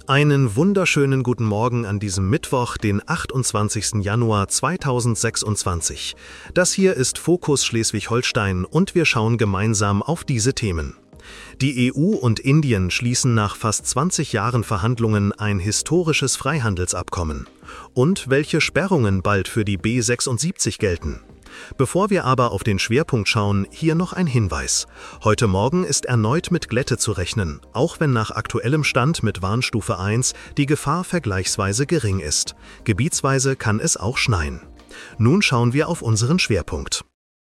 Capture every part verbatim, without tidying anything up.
Einen wunderschönen guten Morgen an diesem Mittwoch, den achtundzwanzigsten Januar zweitausendsechsundzwanzig. Das hier ist Fokus Schleswig-Holstein und wir schauen gemeinsam auf diese Themen. Die E U und Indien schließen nach fast zwanzig Jahren Verhandlungen ein historisches Freihandelsabkommen. Und welche Sperrungen bald für die B sechsundsiebzig gelten. Bevor wir aber auf den Schwerpunkt schauen, hier noch ein Hinweis. Heute Morgen ist erneut mit Glätte zu rechnen, auch wenn nach aktuellem Stand mit Warnstufe eins die Gefahr vergleichsweise gering ist. Gebietsweise kann es auch schneien. Nun schauen wir auf unseren Schwerpunkt.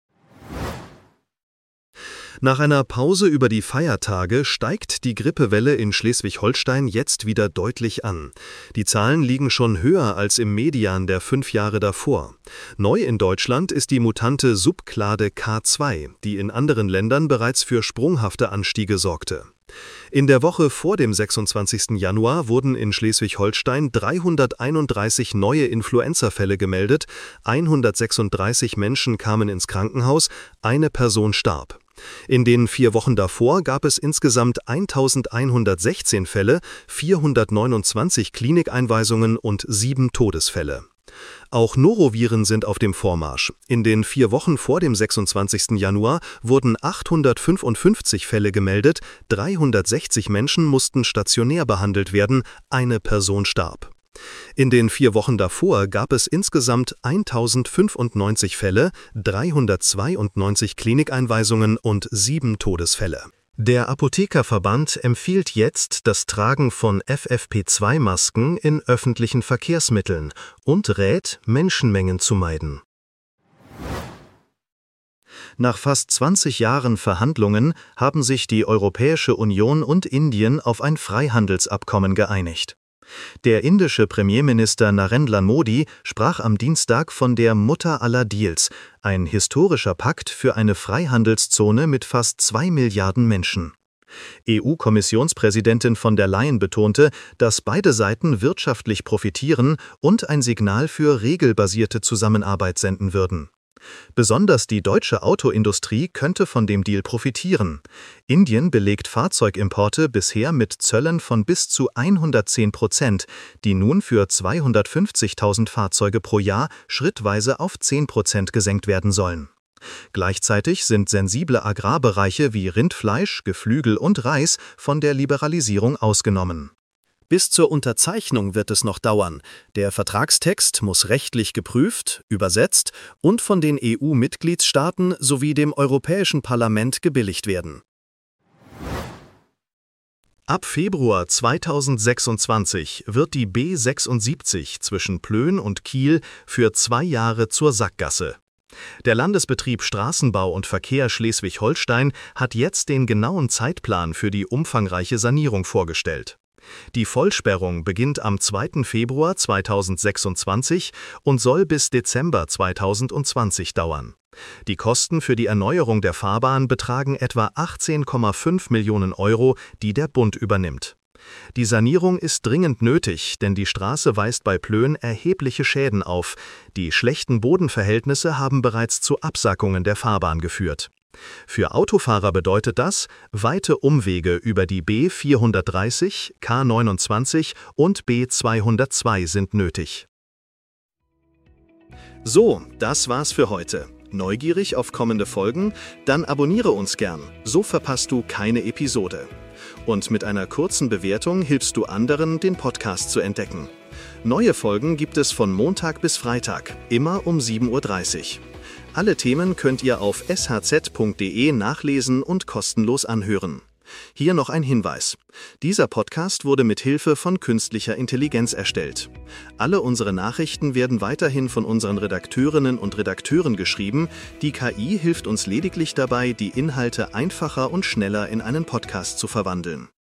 Nach einer Pause über die Feiertage steigt die Grippewelle in Schleswig-Holstein jetzt wieder deutlich an. Die Zahlen liegen schon höher als im Median der fünf Jahre davor. Neu in Deutschland ist die Mutante Subclade K zwei, die in anderen Ländern bereits für sprunghafte Anstiege sorgte. In der Woche vor dem sechsundzwanzigsten Januar wurden in Schleswig-Holstein dreihunderteinunddreißig neue Influenza-Fälle gemeldet, hundertsechsunddreißig Menschen kamen ins Krankenhaus, eine Person starb. In den vier Wochen davor gab es insgesamt eintausendeinhundertsechzehn Fälle, vierhundertneunundzwanzig Klinikeinweisungen und sieben Todesfälle. Auch Noroviren sind auf dem Vormarsch. In den vier Wochen vor dem sechsundzwanzigsten Januar wurden achthundertfünfundfünfzig Fälle gemeldet, dreihundertsechzig Menschen mussten stationär behandelt werden, eine Person starb. In den vier Wochen davor gab es insgesamt eintausendfünfundneunzig Fälle, dreihundertzweiundneunzig Klinikeinweisungen und sieben Todesfälle. Der Apothekerverband empfiehlt jetzt das Tragen von F F P zwei Masken in öffentlichen Verkehrsmitteln und rät, Menschenmengen zu meiden. Nach fast zwanzig Jahren Verhandlungen haben sich die Europäische Union und Indien auf ein Freihandelsabkommen geeinigt. Der indische Premierminister Narendra Modi sprach am Dienstag von der Mutter aller Deals, ein historischer Pakt für eine Freihandelszone mit fast zwei Milliarden Menschen. E U-Kommissionspräsidentin von der Leyen betonte, dass beide Seiten wirtschaftlich profitieren und ein Signal für regelbasierte Zusammenarbeit senden würden. Besonders die deutsche Autoindustrie könnte von dem Deal profitieren. Indien belegt Fahrzeugimporte bisher mit Zöllen von bis zu hundertzehn Prozent, die nun für zweihundertfünfzigtausend Fahrzeuge pro Jahr schrittweise auf zehn Prozent gesenkt werden sollen. Gleichzeitig sind sensible Agrarbereiche wie Rindfleisch, Geflügel und Reis von der Liberalisierung ausgenommen. Bis zur Unterzeichnung wird es noch dauern. Der Vertragstext muss rechtlich geprüft, übersetzt und von den E U-Mitgliedstaaten sowie dem Europäischen Parlament gebilligt werden. Ab Februar zweitausendsechsundzwanzig wird die B sechsundsiebzig zwischen Plön und Kiel für zwei Jahre zur Sackgasse. Der Landesbetrieb Straßenbau und Verkehr Schleswig-Holstein hat jetzt den genauen Zeitplan für die umfangreiche Sanierung vorgestellt. Die Vollsperrung beginnt am zweiten Februar zweitausendsechsundzwanzig und soll bis Dezember zweitausendzwanzig dauern. Die Kosten für die Erneuerung der Fahrbahn betragen etwa achtzehn Komma fünf Millionen Euro, die der Bund übernimmt. Die Sanierung ist dringend nötig, denn die Straße weist bei Plön erhebliche Schäden auf. Die schlechten Bodenverhältnisse haben bereits zu Absackungen der Fahrbahn geführt. Für Autofahrer bedeutet das, weite Umwege über die B vierhundertdreißig, K neunundzwanzig und B zweihundertzwei sind nötig. So, das war's für heute. Neugierig auf kommende Folgen? Dann abonniere uns gern, so verpasst du keine Episode. Und mit einer kurzen Bewertung hilfst du anderen, den Podcast zu entdecken. Neue Folgen gibt es von Montag bis Freitag, immer um sieben Uhr dreißig. Alle Themen könnt ihr auf s h z punkt d e nachlesen und kostenlos anhören. Hier noch ein Hinweis. Dieser Podcast wurde mit Hilfe von künstlicher Intelligenz erstellt. Alle unsere Nachrichten werden weiterhin von unseren Redakteurinnen und Redakteuren geschrieben. Die K I hilft uns lediglich dabei, die Inhalte einfacher und schneller in einen Podcast zu verwandeln.